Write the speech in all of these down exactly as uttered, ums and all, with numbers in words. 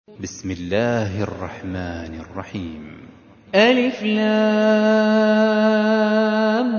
بسم الله الرحمن الرحيم. ألف لام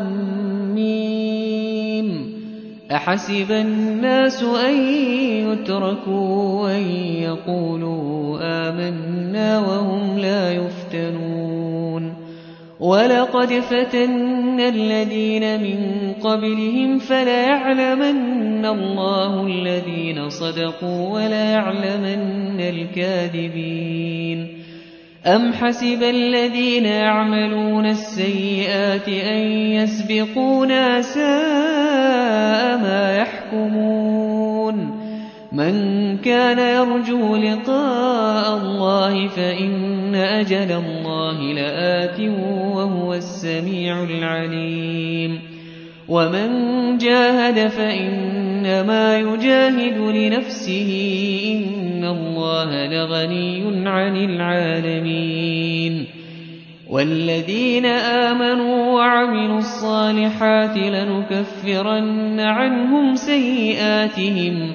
ميم. أحسب الناس أن يتركوا أن يقولوا آمنا وهم لا يفتنون ولقد فتنا الذين من قبلهم فليعلمن الله الذين صدقوا وليعلمن الكاذبين. أم حسب الذين يعملون السيئات أن يسبقونا ساء ما يحكمون. من كان يرجو لقاء الله فإن أجل الله لآت وهو السميع العليم. ومن جاهد فإنما يجاهد لنفسه إن الله لغني عن العالمين. والذين آمنوا وعملوا الصالحات لنكفرن عنهم سيئاتهم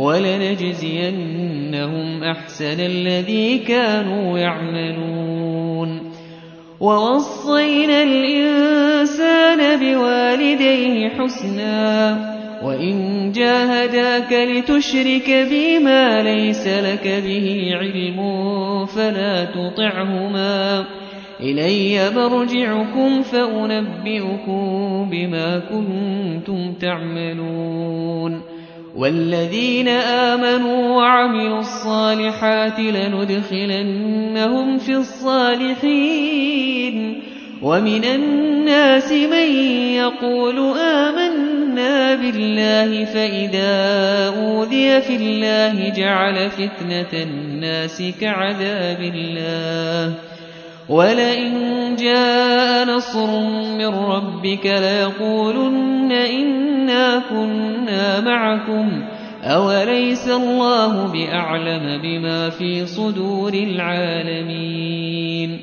ولنجزينهم أحسن الذي كانوا يعملون. ووصينا الإنسان بوالديه حسنا وإن جاهداك لتشرك بي ما ليس لك به علم فلا تطعهما إلي مرجعكم فأنبئكم بما كنتم تعملون. والذين آمنوا وعملوا الصالحات لندخلنهم في الصالحين. ومن الناس من يقول آمنا بالله فإذا أوذي في الله جعل فتنة الناس كعذاب الله. ولئن جاء نصر من ربك ليقولن إنا كنا معكم أوليس الله بأعلم بما في صدور العالمين.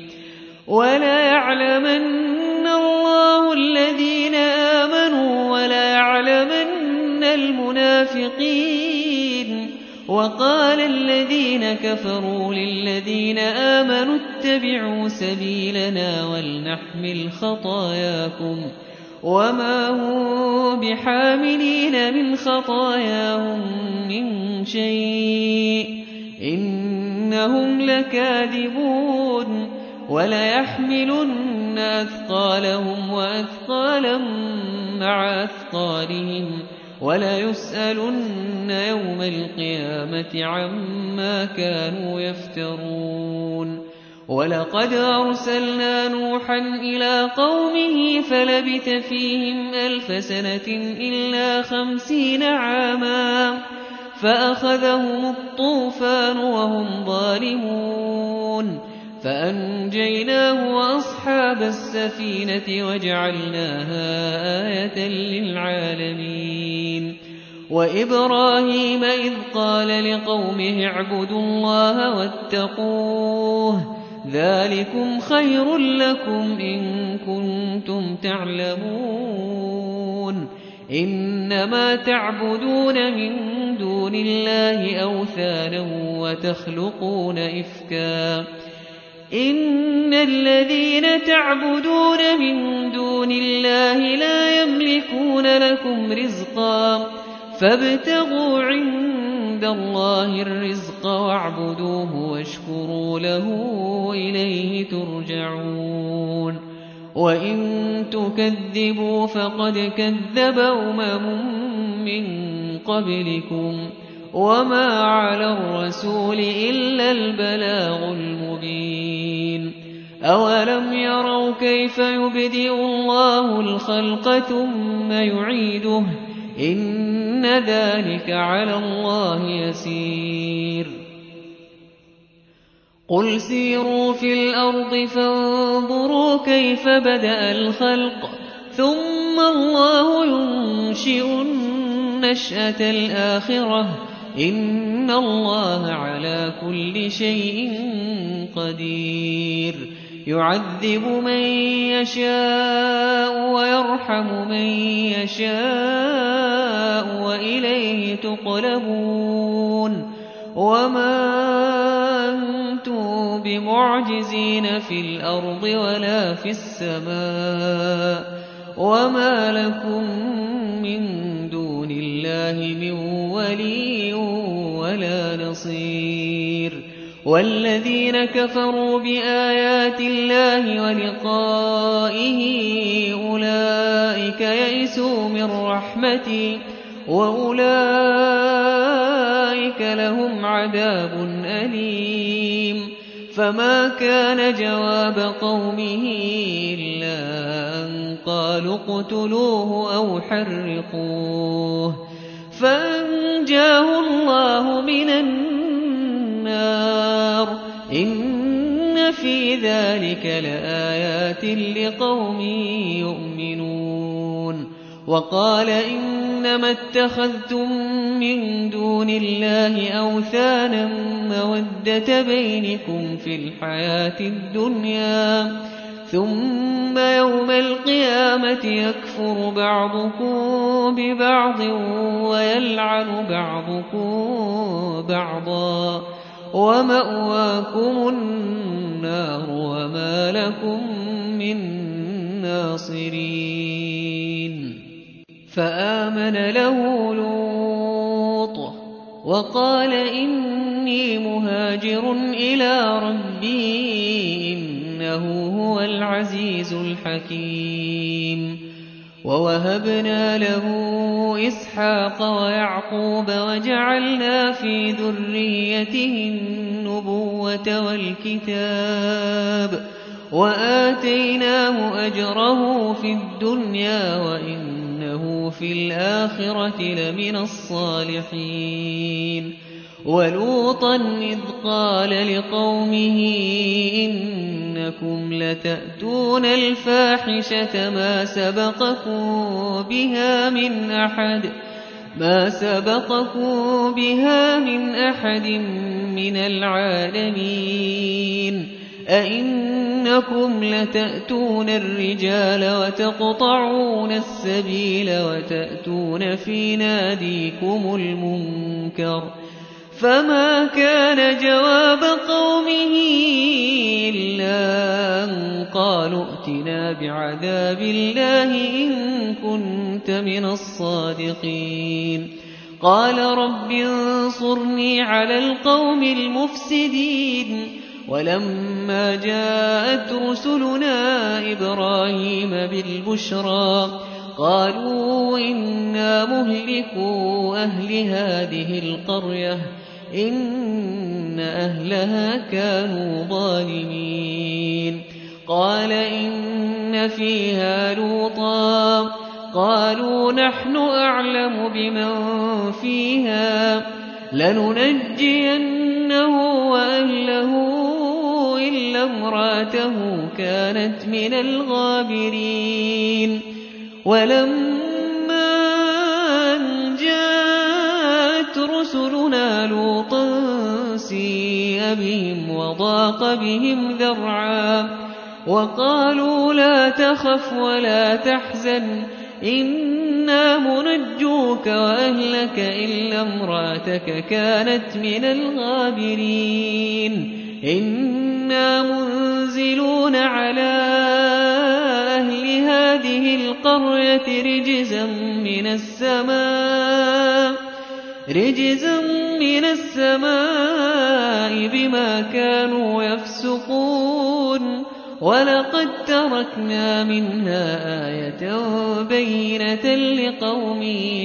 وليعلمن الله الذين آمنوا وليعلمن المنافقين. وقال الذين كفروا للذين آمنوا اتبعوا سبيلنا ولنحمل خطاياكم وما هم بحاملين من خطاياهم من شيء إنهم لكاذبون. وليحملن أثقالهم وأثقالا مع أثقالهم وليسألن يوم القيامة عما كانوا يفترون. ولقد أرسلنا نوحا إلى قومه فلبث فيهم ألف سنة إلا خمسين عاما فأخذهم الطوفان وهم ظالمون فأنجيناه وأصحاب السفينة وجعلناها آية للعالمين. وإبراهيم إذ قال لقومه اعبدوا الله واتقوه ذلكم خير لكم إن كنتم تعلمون. إنما تعبدون من دون الله أوثانا وتخلقون إفكا إن الذين تعبدون من دون الله لا يملكون لكم رزقا فابتغوا عند الله الرزق واعبدوه واشكروا له إليه ترجعون. وإن تكذبوا فقد كذب أمم من قبلكم وما على الرسول إلا البلاغ المبين. أولم يروا كيف يبدئ الله الخلق ثم يعيده إن ذلك على الله يسير. قل سيروا في الأرض فانظروا كيف بدأ الخلق ثم الله ينشئ النشأة الآخرة إن الله على كل شيء قدير. يعذب من يشاء ويرحم من يشاء وإليه تقلبون. وما بمعجزين في الأرض ولا في السماء وما لكم من دون الله من ولي ولا نصير والذين كفروا بآيات الله ولقائه أولئك يئسوا من رحمتي وأولئك لهم عذاب أليم فما كان جواب قومه إلا أن قالوا اقتلوه أو حرقوه فأنجاه الله من النار إن في ذلك لآيات لقوم يؤمنون وقال إنما اتخذتم من دون الله أوثانا مودة بينكم في الحياة الدنيا ثم يوم القيامة يكفر بعضكم ببعض ويلعن بعضكم بعضا ومأواكم النار وما لكم من ناصرين فآمن له لوط وقال إني مهاجر إلى ربي إنه هو العزيز الحكيم ووهبنا له إسحاق ويعقوب وجعلنا في ذريته النبوة والكتاب وآتيناه أجره في الدنيا وإنه في الآخرة لمن الصالحين ولوطا إذ قال لقومه إنكم لتأتون الفاحشة ما سبقكم بها من أحد ما سبقكم بها من أحد من العالمين أئنكم لتأتون الرجال وتقطعون السبيل وتأتون في ناديكم المنكر فما كان جواب قومه إلا أن قالوا ائتنا بعذاب الله إن كنت من الصادقين قال رب انصرني على القوم المفسدين ولما جاءت رسلنا إبراهيم بالبشرى قالوا إنا مهلكو أهل هذه القرية إن أهلها كانوا ظالمين قال إن فيها لوطا قالوا نحن أعلم بمن فيها لننجينه وأهله إلا امرأته كانت من الغابرين ولما أن جاءت رسلنا لوطا سيء بهم وضاق بهم ذرعا وقالوا لا تخف ولا تحزن إنا منجوك وأهلك إلا امرأتك كانت من الغابرين إنا منزلون على أهل هذه القرية رجزا من السماء رجزا من السماء بما كانوا يفسقون ولقد تركنا منها آية بينة لقوم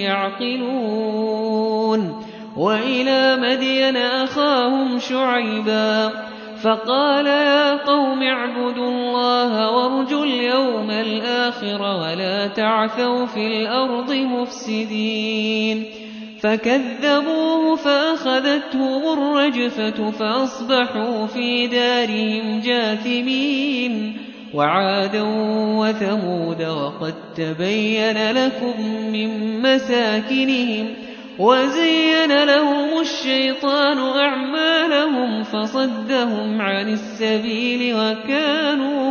يعقلون وإلى مدين أخاهم شعيبا فقال يا قوم اعبدوا الله وارجوا اليوم الآخر ولا تعثوا في الأرض مفسدين فكذبوه فأخذتهم الرجفة فأصبحوا في دارهم جاثمين وعادا وثمود وقد تبين لكم من مساكنهم وزين لهم الشيطان أعمالهم فصدهم عن السبيل وكانوا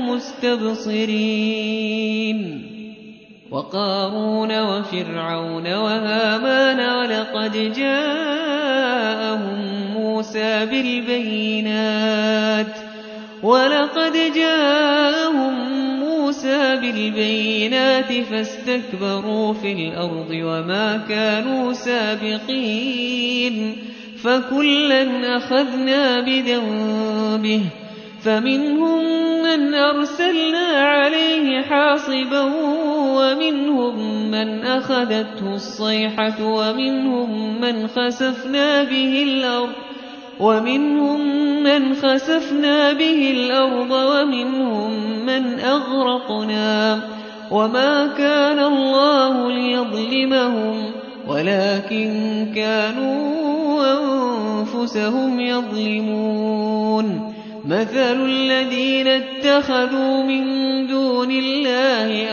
مستبصرين وقارون وفرعون وهامان ولقد جاءهم موسى بالبينات ولقد جاءهم موسى بالبينات فاستكبروا في الأرض وما كانوا سابقين فكلا أخذنا بذنبه فمنهم من أرسلنا عليه حاصبا ومنهم من أخذته الصيحة ومنهم من خسفنا به الأرض ومنهم من خسفنا به الأرض ومنهم من أغرقنا وما كان الله ليظلمهم ولكن كانوا أنفسهم يظلمون مثل الذين اتخذوا من دون الله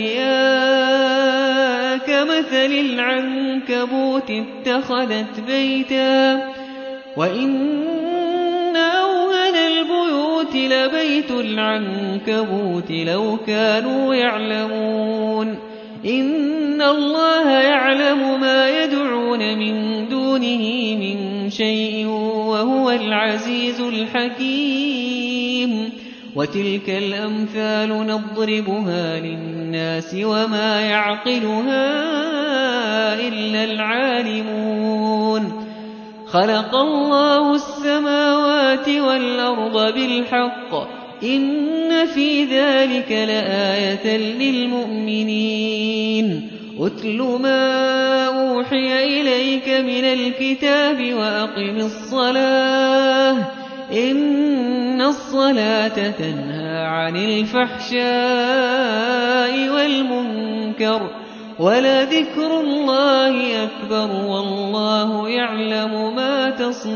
أولياء كمثل العنكبوت اتخذت بيتا وإن أوهن البيوت لبيت العنكبوت لو كانوا يعلمون إن الله يعلم ما يدعون من دونه من شيء وهو العزيز الحكيم وتلك الأمثال نضربها للناس وما يعقلها إلا العالمون خلق الله السماوات والأرض بالحق إن في ذلك لآية للمؤمنين أتل ما أوحي إليك من الكتاب وأقم الصلاة إن الصلاة تنهى عن الفحشاء والمنكر ولذكر الله أكبر والله يعلم ما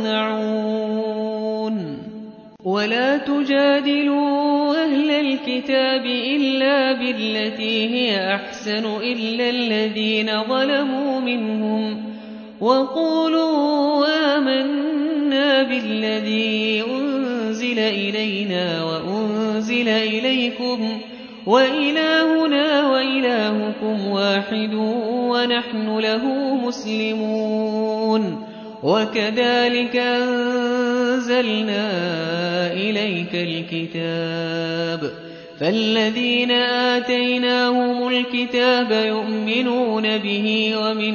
تصنعون ولا تجادلوا أهل الكتاب إلا بالتي هي أحسن إلا الذين ظلموا منهم وقولوا آمنا بالذي أنزل إلينا وأنزل إليكم وإلهنا وإلهكم واحد ونحن له مسلمون وكذلك أنزلنا إليك الكتاب فالذين آتيناهم الكتاب يؤمنون به ومن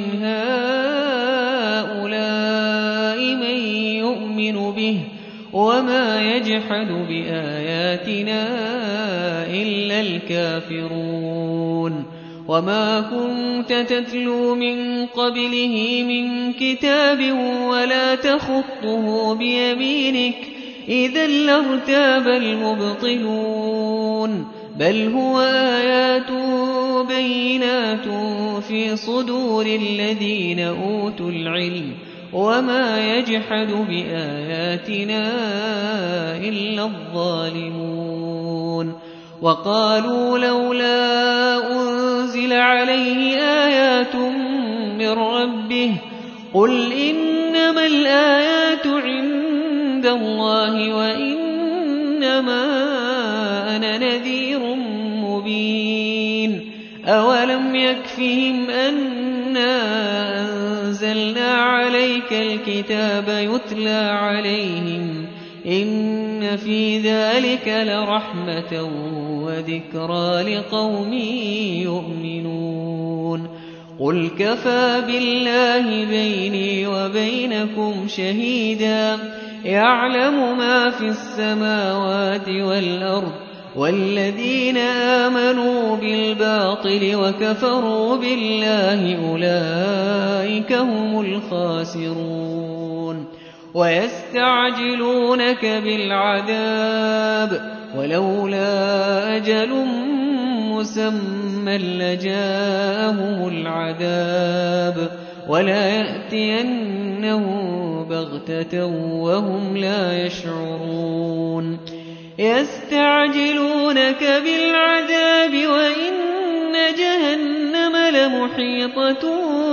هؤلاء من يؤمن به وما يجحد بآياتنا إلا الكافرون وما كنت تتلو من قبله من كتاب ولا تخطه بيمينك إذا لارتاب المبطلون بل هو آيات بينات في صدور الذين أوتوا العلم وما يجحد بآياتنا إلا الظالمون وقالوا لولا أنزل عليه آيات من ربه قل إنما الآيات عند الله وإنما أنا نذير مبين أولم يكفهم أنا أنزلنا عليك الكتاب يتلى عليهم إن في ذلك لرحمة وذكرى لقوم يؤمنون قل كفى بالله بيني وبينكم شهيدا يعلم ما في السماوات والأرض والذين آمنوا بالباطل وكفروا بالله أولئك هم الخاسرون ويستعجلونك بالعذاب ولولا أجل مسمى لجاءهم العذاب ولا يأتينهم بغتة وهم لا يشعرون يستعجلونك بالعذاب وإن جهنم لمحيطة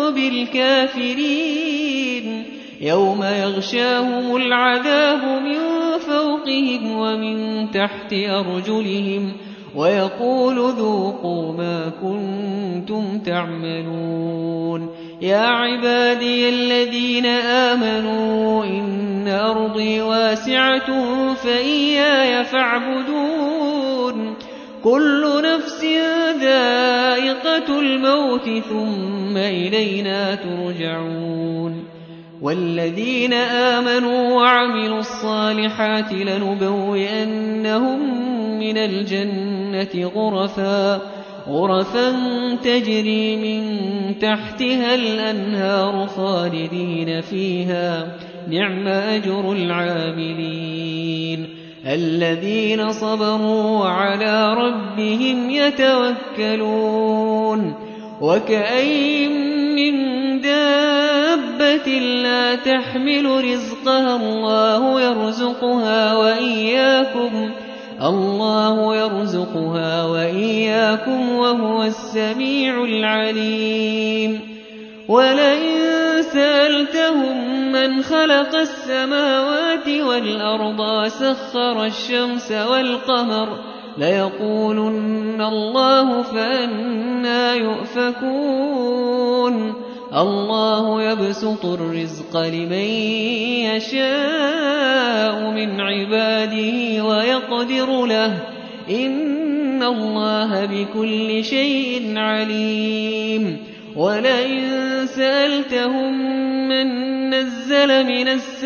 بالكافرين يوم يغشاهم العذاب من فوقهم ومن تحت أرجلهم ويقول ذوقوا ما كنتم تعملون يا عبادي الذين آمنوا إن أرضي واسعة فإياي فاعبدون كل نفس ذائقة الموت ثم إلينا ترجعون والذين آمنوا وعملوا الصالحات لنبوئنهم من الجنة غرفا غرفا تجري من تحتها الأنهار خالدين فيها نعم أجر العاملين الذين صبروا وعلى ربهم يتوكلون وكأين من دابة لا تحمل رزقها الله يرزقها وإياكم الله يرزقها وإياكم وهو السميع العليم ولئن سألتهم من خلق السماوات والأرض وسخر الشمس والقمر ليقولن الله فأنى يؤفكون الله يبسط الرزق لمن يشاء من عباده ويقدر له إن الله بكل شيء عليم ولئن سألتهم من نزل من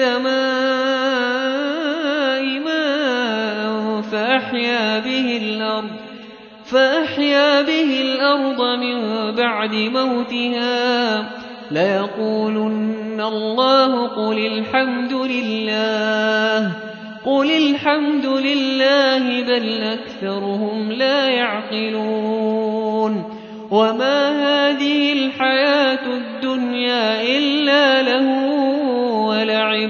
السماء ماء فأحيا به الأرض فأحيا به الأرض من بعد موتها ليقولن الله قل الحمد لله قل الحمد لله بل أكثرهم لا يعقلون وما هذه الحياة الدنيا إلا لهو ولعب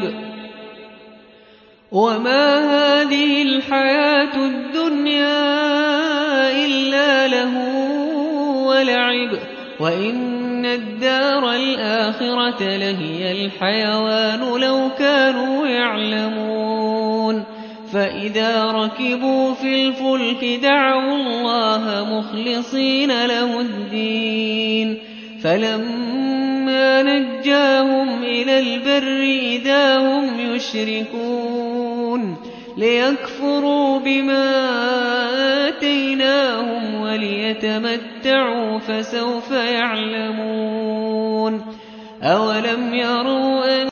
وما هذه الحياة الدنيا إلا لهو ولعب وإن الدار الآخرة لهي الحيوان لو كانوا يعلمون فإذا ركبوا في الفلك دعوا الله مخلصين له الدين فلما نجاهم إلى البر إذا هم يشركون ليكفروا بما آتيناهم وليتمتعوا فسوف يعلمون أولم يروا أن